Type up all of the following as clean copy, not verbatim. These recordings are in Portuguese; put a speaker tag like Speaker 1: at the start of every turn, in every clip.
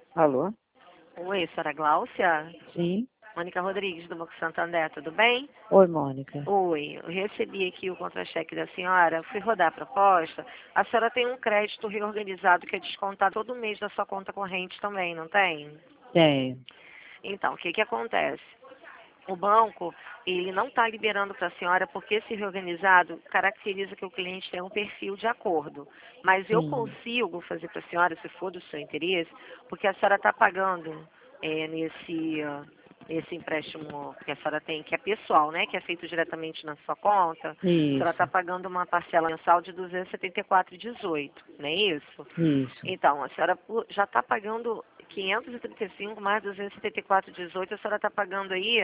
Speaker 1: Alô?
Speaker 2: Oi, senhora Gláucia?
Speaker 1: Sim.
Speaker 2: Mônica Rodrigues, do Banco Santander, tudo bem?
Speaker 1: Oi, Mônica.
Speaker 2: Oi, eu recebi aqui o contra-cheque da senhora, fui rodar a proposta. A senhora tem um crédito reorganizado que é descontado todo mês da sua conta corrente também, não tem?
Speaker 1: Tenho.
Speaker 2: Então, o que que acontece? O banco, ele não está liberando para a senhora porque esse reorganizado caracteriza que o cliente tem um perfil de acordo. Mas eu
Speaker 1: Sim.
Speaker 2: consigo fazer para a senhora, se for do seu interesse, porque a senhora está pagando nesse empréstimo que a senhora tem, que é pessoal, né? Que é feito diretamente na sua conta. A senhora está
Speaker 1: Isso.
Speaker 2: pagando uma parcela mensal de 274,18, não é isso?
Speaker 1: Isso.
Speaker 2: Então, a senhora já está pagando 535 mais 274,18, a senhora está pagando aí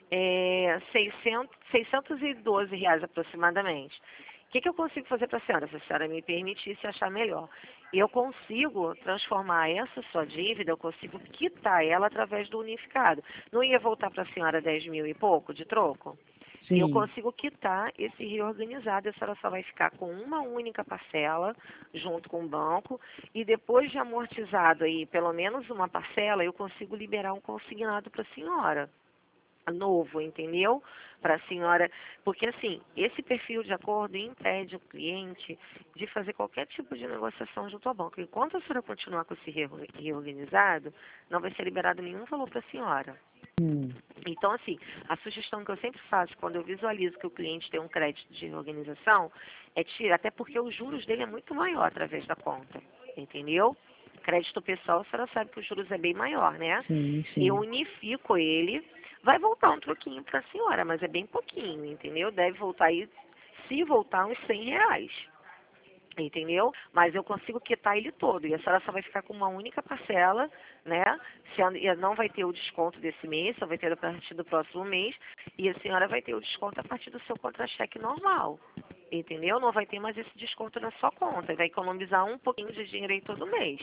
Speaker 2: 612 reais aproximadamente. O que eu consigo fazer para a senhora, se a senhora me permitisse achar melhor? Eu consigo transformar essa sua dívida, eu consigo quitar ela através do unificado. Não ia voltar para a senhora 10 mil e pouco de troco? Eu
Speaker 1: Sim.
Speaker 2: consigo quitar esse reorganizado, a senhora só vai ficar com uma única parcela junto com o banco e depois de amortizado aí pelo menos uma parcela, eu consigo liberar um consignado para a senhora novo, entendeu? Para a senhora, porque assim, esse perfil de acordo impede o cliente de fazer qualquer tipo de negociação junto ao banco. Enquanto a senhora continuar com esse reorganizado, não vai ser liberado nenhum valor para a senhora.
Speaker 1: Hum.
Speaker 2: Então, assim, a sugestão que eu sempre faço quando eu visualizo que o cliente tem um crédito de reorganização é tirar, até porque os juros dele é muito maior através da conta, entendeu? Crédito pessoal, a senhora sabe que os juros é bem maior, né?
Speaker 1: Sim,
Speaker 2: Eu
Speaker 1: sim.
Speaker 2: unifico ele, vai voltar um troquinho para a senhora, mas é bem pouquinho, entendeu? Deve voltar aí, se voltar, uns 100 reais. Entendeu? Mas eu consigo quitar ele todo. E a senhora só vai ficar com uma única parcela, né? E não vai ter o desconto desse mês, só vai ter a partir do próximo mês. E a senhora vai ter o desconto a partir do seu contra-cheque normal. Entendeu? Não vai ter mais esse desconto na sua conta. Vai economizar um pouquinho de dinheiro aí todo mês.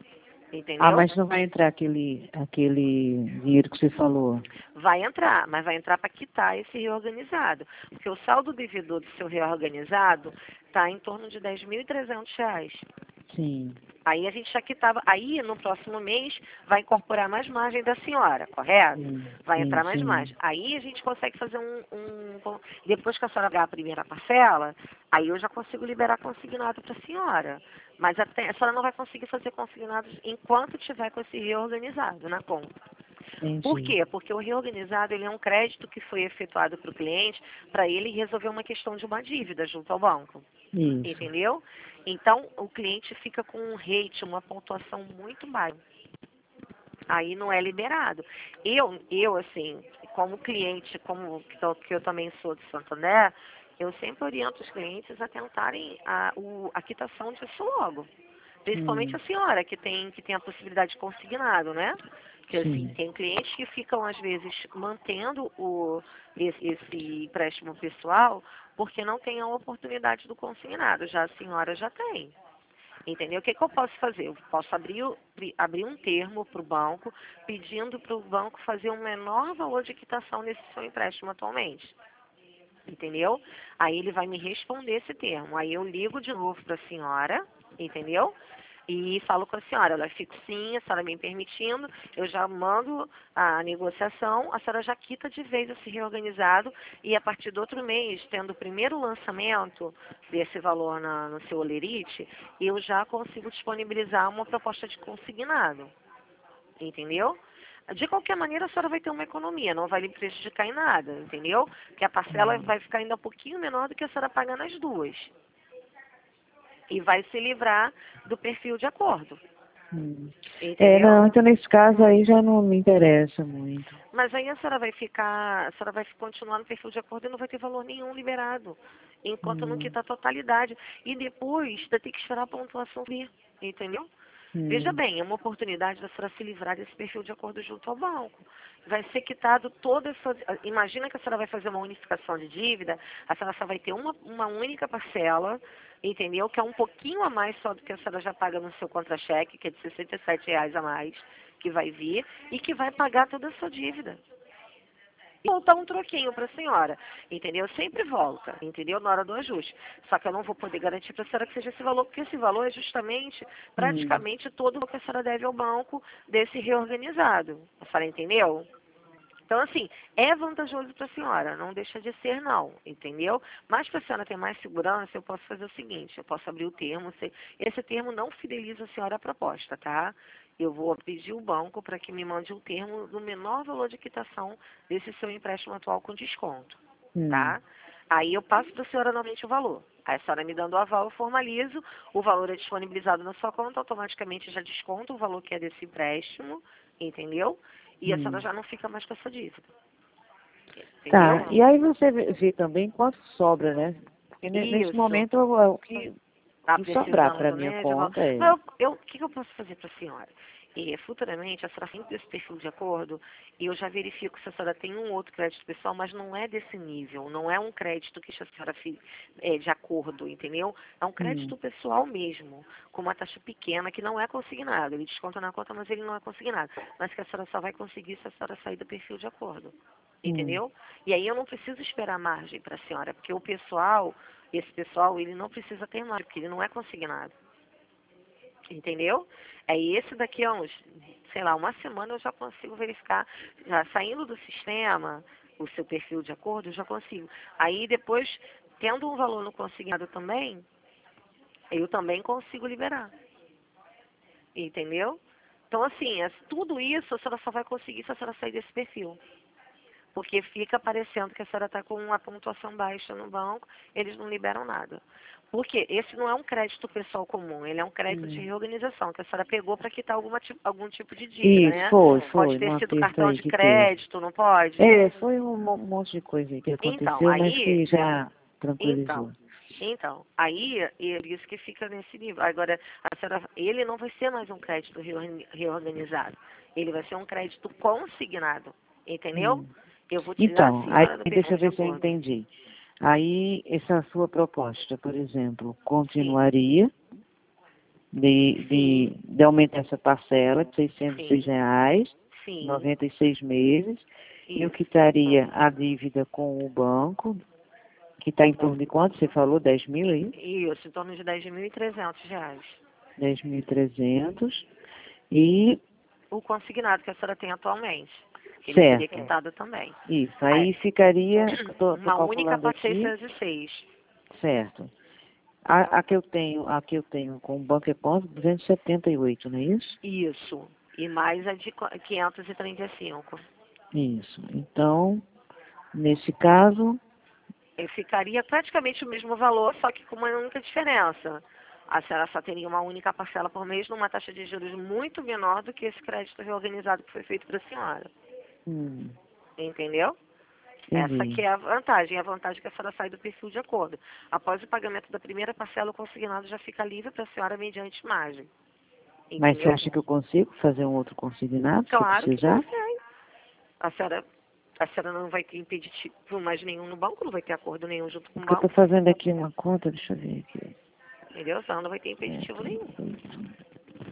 Speaker 1: Ah,
Speaker 2: Entendeu?
Speaker 1: mas não vai entrar aquele dinheiro que você falou.
Speaker 2: Vai entrar, mas vai entrar para quitar esse reorganizado. Porque o saldo devedor do seu reorganizado está em torno de R$ 10.300.
Speaker 1: Sim.
Speaker 2: Aí a gente já quitava. Aí no próximo mês vai incorporar mais margem da senhora, correto?
Speaker 1: Sim,
Speaker 2: Vai
Speaker 1: sim,
Speaker 2: entrar mais
Speaker 1: sim.
Speaker 2: margem. Aí a gente consegue fazer depois que a senhora pagar a primeira parcela, aí eu já consigo liberar consignado para a senhora. Mas até, a senhora não vai conseguir fazer consignados enquanto tiver com esse reorganizado na conta. Por
Speaker 1: Entendi.
Speaker 2: quê? Porque o reorganizado ele é um crédito que foi efetuado para o cliente para ele resolver uma questão de uma dívida junto ao banco.
Speaker 1: Isso.
Speaker 2: Entendeu? Então, o cliente fica com um rate, uma pontuação muito baixa. Aí não é liberado. Assim, como cliente, que eu também sou de Santander, eu sempre oriento os clientes a tentarem a quitação disso logo. Principalmente
Speaker 1: Hum.
Speaker 2: a senhora, que tem a possibilidade de consignado, né? Que assim,
Speaker 1: Sim.
Speaker 2: tem clientes que ficam, às vezes, mantendo esse empréstimo pessoal porque não tem a oportunidade do consignado. Já a senhora já tem. Entendeu? O que eu posso fazer? Eu posso abrir um termo para o banco, pedindo para o banco fazer um menor valor de quitação nesse seu empréstimo atualmente. Entendeu? Aí ele vai me responder esse termo. Aí eu ligo de novo para a senhora, entendeu? E falo com a senhora, ela fica sim, a senhora me permitindo, eu já mando a negociação, a senhora já quita de vez esse reorganizado e a partir do outro mês, tendo o primeiro lançamento desse valor no seu olerite, eu já consigo disponibilizar uma proposta de consignado, entendeu? De qualquer maneira, a senhora vai ter uma economia, não vai lhe prejudicar em nada, entendeu? Porque a parcela
Speaker 1: Hum.
Speaker 2: vai ficar ainda um pouquinho menor do que a senhora paga nas duas. E vai se livrar do perfil de acordo,
Speaker 1: Hum. É,
Speaker 2: entendeu?
Speaker 1: não, então nesse caso aí já não me interessa muito.
Speaker 2: Mas aí a senhora vai continuar no perfil de acordo e não vai ter valor nenhum liberado, enquanto não
Speaker 1: Hum.
Speaker 2: quitar a totalidade. E depois vai ter que esperar a pontuação vir, entendeu? Veja
Speaker 1: Hum.
Speaker 2: bem, é uma oportunidade da senhora se livrar desse perfil de acordo junto ao banco. Vai ser quitado toda essa. Imagina que a senhora vai fazer uma unificação de dívida, a senhora só vai ter uma única parcela, entendeu? Que é um pouquinho a mais só do que a senhora já paga no seu contra-cheque, que é de R$ 67 a mais, que vai vir, e que vai pagar toda a sua dívida. e voltar um troquinho para a senhora, entendeu? Sempre volta, entendeu? Na hora do ajuste. Só que eu não vou poder garantir para a senhora que seja esse valor, porque esse valor é justamente, praticamente, todo o que a senhora deve ao banco desse reorganizado. A senhora entendeu? Então, assim, é vantajoso para a senhora, não deixa de ser não, entendeu? Mas para a senhora ter mais segurança, eu posso fazer o seguinte, eu posso abrir o termo, esse termo não fideliza a senhora à proposta, tá? Eu vou pedir o banco para que me mande um termo do menor valor de quitação desse seu empréstimo atual com desconto, tá? Aí eu passo para a senhora novamente o valor. Aí a senhora me dando o aval, eu formalizo, o valor é disponibilizado na sua conta, automaticamente já desconta o valor que é desse empréstimo, entendeu? E a senhora já não fica mais com essa dívida. Entendeu?
Speaker 1: Tá, e aí você vê também quanto sobra, né? Porque nesse
Speaker 2: Isso.
Speaker 1: momento o que
Speaker 2: Tá
Speaker 1: sobrar para
Speaker 2: precisando,
Speaker 1: minha
Speaker 2: né?
Speaker 1: conta é.
Speaker 2: Mas o que eu posso fazer para a senhora? Futuramente, a senhora tem esse perfil de acordo e eu já verifico se a senhora tem um outro crédito pessoal, mas não é desse nível, não é um crédito que a senhora de acordo, entendeu? É um crédito pessoal mesmo, com uma taxa pequena que não é consignado. Ele desconta na conta, mas ele não é consignado. Mas que a senhora só vai conseguir se a senhora sair do perfil de acordo. Entendeu? E aí eu não preciso esperar margem para a senhora, porque o pessoal, esse pessoal, ele não precisa ter margem, porque ele não é consignado. Entendeu? Aí esse daqui a uns, sei lá, uma semana eu já consigo verificar, já saindo do sistema, o seu perfil de acordo, eu já consigo. Aí depois, tendo um valor no consignado também, eu também consigo liberar. Entendeu? Então, assim, tudo isso a senhora só vai conseguir se a senhora sair desse perfil. Porque fica parecendo que a senhora está com uma pontuação baixa no banco, eles não liberam nada. Porque esse não é um crédito pessoal comum, ele é um crédito de reorganização, que a senhora pegou para quitar algum tipo de dívida,
Speaker 1: Isso,
Speaker 2: né?
Speaker 1: foi,
Speaker 2: Pode
Speaker 1: num
Speaker 2: ter sido
Speaker 1: aperto
Speaker 2: cartão
Speaker 1: aí
Speaker 2: de
Speaker 1: que teve.
Speaker 2: crédito, não pode?
Speaker 1: Foi um monte de coisa aí que
Speaker 2: Então,
Speaker 1: aconteceu, mas que já
Speaker 2: então,
Speaker 1: tranquilizou.
Speaker 2: aí é por isso que fica nesse nível. Agora, a senhora, ele não vai ser mais um crédito reorganizado, ele vai ser um crédito consignado, entendeu? Eu vou tirar a
Speaker 1: Então, aí
Speaker 2: senhora do
Speaker 1: deixa
Speaker 2: perfil
Speaker 1: eu
Speaker 2: de
Speaker 1: ver se eu
Speaker 2: acordo.
Speaker 1: entendi. Aí, essa sua proposta, por exemplo,
Speaker 2: Sim,
Speaker 1: continuaria
Speaker 2: sim,
Speaker 1: de aumentar essa parcela de
Speaker 2: sim,
Speaker 1: R$ 606,
Speaker 2: sim,
Speaker 1: 96 meses, e eu
Speaker 2: isso.
Speaker 1: quitaria a dívida com o banco, que está em torno de quanto? Você falou 10 mil aí?
Speaker 2: Isso, em torno de R$ 10.300.
Speaker 1: 10.300. E,
Speaker 2: O consignado que a senhora tem atualmente. Ele seria
Speaker 1: certo,
Speaker 2: quitado também.
Speaker 1: isso.
Speaker 2: Aí,
Speaker 1: Aí ficaria, tô
Speaker 2: uma única
Speaker 1: calculando
Speaker 2: para
Speaker 1: aqui,
Speaker 2: 606.
Speaker 1: certo. A que eu tenho com o banco é quanto? 278, não é isso?
Speaker 2: Isso. E mais a de 535.
Speaker 1: Isso. Então, nesse caso,
Speaker 2: E ficaria praticamente o mesmo valor, só que com uma única diferença. A senhora só teria uma única parcela por mês numa taxa de juros muito menor do que esse crédito reorganizado que foi feito para a senhora.
Speaker 1: hum,
Speaker 2: Entendeu? Essa que
Speaker 1: entendi.
Speaker 2: é a vantagem. A vantagem é que a senhora sai do perfil de acordo. Após o pagamento da primeira parcela, o consignado já fica livre para a senhora mediante margem.
Speaker 1: Mas você
Speaker 2: Entendeu?
Speaker 1: acha que eu consigo fazer um outro consignado, se eu
Speaker 2: Claro que
Speaker 1: precisar?
Speaker 2: consegue. A senhora, a senhora não vai ter impeditivo mais nenhum no banco, não vai ter acordo nenhum junto com o
Speaker 1: Porque eu estou
Speaker 2: banco.
Speaker 1: fazendo aqui uma conta, deixa eu ver aqui.
Speaker 2: Entendeu? A senhora não vai ter impeditivo nenhum.
Speaker 1: 78.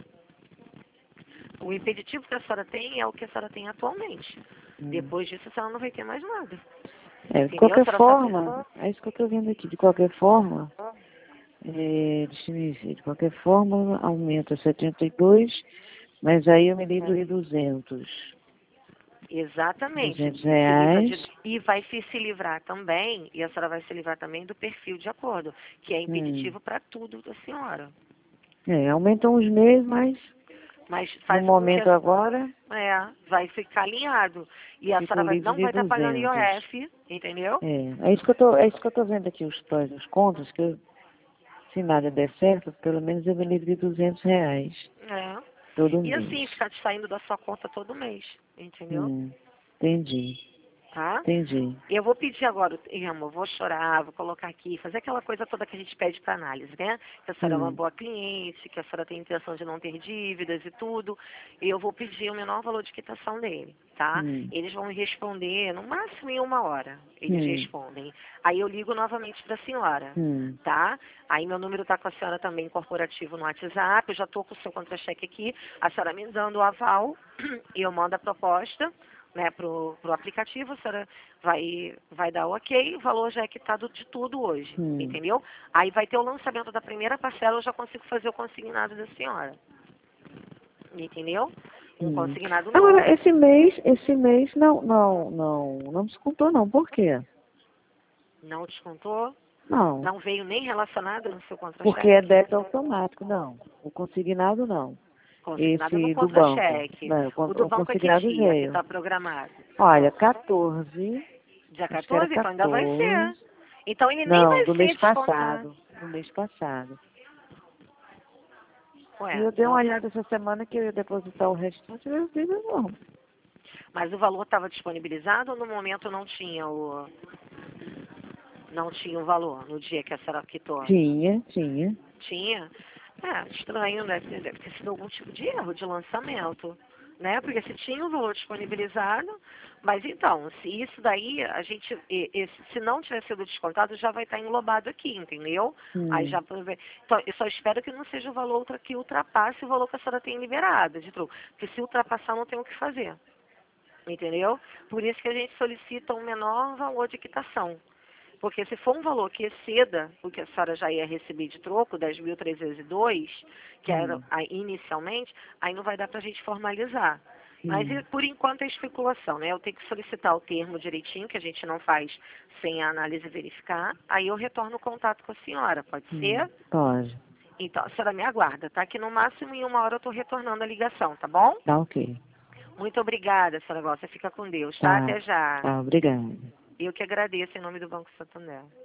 Speaker 2: O impeditivo que a senhora tem é o que a senhora tem atualmente.
Speaker 1: Hum.
Speaker 2: Depois disso, a senhora não vai ter mais nada.
Speaker 1: De
Speaker 2: Entendeu? A
Speaker 1: qualquer
Speaker 2: senhora só tem...
Speaker 1: forma, é isso que eu estou vendo aqui. De qualquer forma, deixa eu ver, de qualquer forma, aumenta 72, mas aí eu me livro de 200.
Speaker 2: Exatamente.
Speaker 1: 200
Speaker 2: Se livra
Speaker 1: reais.
Speaker 2: e vai se livrar também, e a senhora vai se livrar também do perfil de acordo, que é
Speaker 1: Hum.
Speaker 2: impeditivo para tudo da senhora.
Speaker 1: Aumentam os meses, mas
Speaker 2: Mas
Speaker 1: no
Speaker 2: faz com que
Speaker 1: momento agora,
Speaker 2: vai ficar alinhado. E a
Speaker 1: fico
Speaker 2: senhora
Speaker 1: livre
Speaker 2: não
Speaker 1: de
Speaker 2: vai estar pagando
Speaker 1: 200.
Speaker 2: IOF, entendeu?
Speaker 1: É isso que eu tô vendo aqui, os prós e os contras, se nada der certo, pelo menos eu me livro de R$ 200
Speaker 2: É.
Speaker 1: todo
Speaker 2: E
Speaker 1: mês.
Speaker 2: assim, ficar te saindo da sua conta todo mês, entendeu?
Speaker 1: Entendi,
Speaker 2: Tá?
Speaker 1: entendi.
Speaker 2: Eu vou pedir agora, amor, vou chorar, vou colocar aqui, fazer aquela coisa toda que a gente pede para análise, né? Que a senhora é uma
Speaker 1: Hum,
Speaker 2: boa cliente, que a senhora tem intenção de não ter dívidas e tudo. E eu vou pedir o menor valor de quitação dele, tá?
Speaker 1: hum,
Speaker 2: Eles vão me responder no máximo em 1 hora. Eles
Speaker 1: hum,
Speaker 2: respondem. Aí eu ligo novamente para a senhora,
Speaker 1: hum,
Speaker 2: tá? Aí meu número está com a senhora também corporativo no WhatsApp, eu já estou com o seu contra-cheque aqui, a senhora me dando o aval e eu mando a proposta. né, pro aplicativo, a senhora vai dar ok, o valor já é quitado de tudo hoje, entendeu? Aí vai ter o lançamento da primeira parcela, eu já consigo fazer o consignado da senhora. Entendeu? Um consignado novo.
Speaker 1: Agora, esse mês não descontou não, por quê?
Speaker 2: Não descontou?
Speaker 1: Não,
Speaker 2: Não veio nem relacionado no seu
Speaker 1: porque
Speaker 2: contra-cheque?
Speaker 1: é débito automático, não. O consignado não.
Speaker 2: Consignado no
Speaker 1: Esse do banco.
Speaker 2: contra-cheque.
Speaker 1: Não,
Speaker 2: O do
Speaker 1: o
Speaker 2: banco é que
Speaker 1: consignado
Speaker 2: dia que
Speaker 1: veio.
Speaker 2: está programado?
Speaker 1: Olha, 14,
Speaker 2: Dia
Speaker 1: acho que era
Speaker 2: 14? Então ainda vai ser.
Speaker 1: 14.
Speaker 2: Então ele nem
Speaker 1: Não,
Speaker 2: vai
Speaker 1: do
Speaker 2: ser
Speaker 1: mês
Speaker 2: descontado.
Speaker 1: passado. Do mês passado. E
Speaker 2: Ué,
Speaker 1: eu dei uma olhada essa semana que eu ia depositar o restante, eu vi não.
Speaker 2: mas o valor estava disponibilizado ou no momento não tinha não tinha o valor no dia que a senhora quitou?
Speaker 1: Tinha.
Speaker 2: Tinha? É, estranho, né? Deve ter sido algum tipo de erro de lançamento, né? Porque se tinha o valor disponibilizado, mas então, se isso daí, a gente, se não tiver sido descontado, já vai estar englobado aqui, entendeu? Aí já, então, eu só espero que não seja o valor que ultrapasse o valor que a senhora tem liberado de troco, porque se ultrapassar não tem o que fazer, entendeu? Por isso que a gente solicita um menor valor de quitação. Porque se for um valor que exceda o que a senhora já ia receber de troco, 10.302, que era inicialmente, aí não vai dar para a gente formalizar. Mas por enquanto é especulação, né? Eu tenho que solicitar o termo direitinho, que a gente não faz sem a análise verificar. Aí eu retorno o contato com a senhora, pode ser?
Speaker 1: Pode.
Speaker 2: Então, a senhora me aguarda, tá? Que no máximo em 1 hora eu estou retornando a ligação, tá bom?
Speaker 1: Tá ok.
Speaker 2: Muito obrigada, senhora Gócia. Fica com Deus, tá? Até já.
Speaker 1: Tá, obrigada.
Speaker 2: Eu que agradeço em nome do Banco Santander.